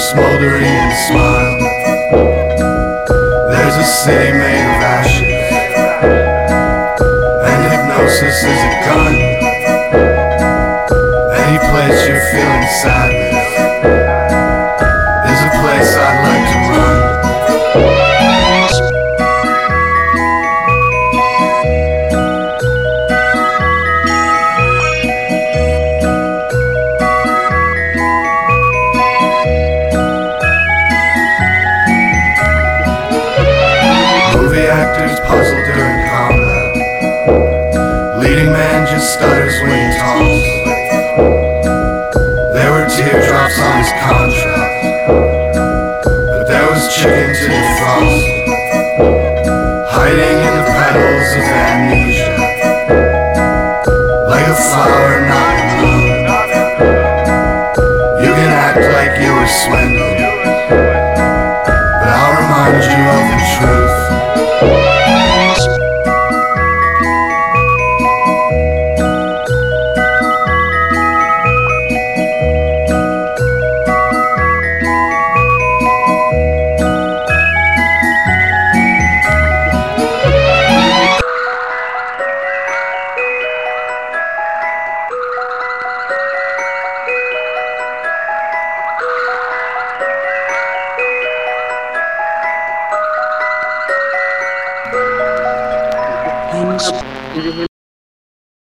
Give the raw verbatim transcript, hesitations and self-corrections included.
smoldering smile. There's a city made of ashes, and hypnosis is a gun. Any place you're feeling sadness is a place I'd like to run. Actors puzzle during combat. Leading man just stutters when he talks. There were teardrops on his contract, but there was chicken to defrost, hiding in the petals of amnesia, like a flower not in bloom. You can act like you were swindled, but I'll remind you of the truth. Things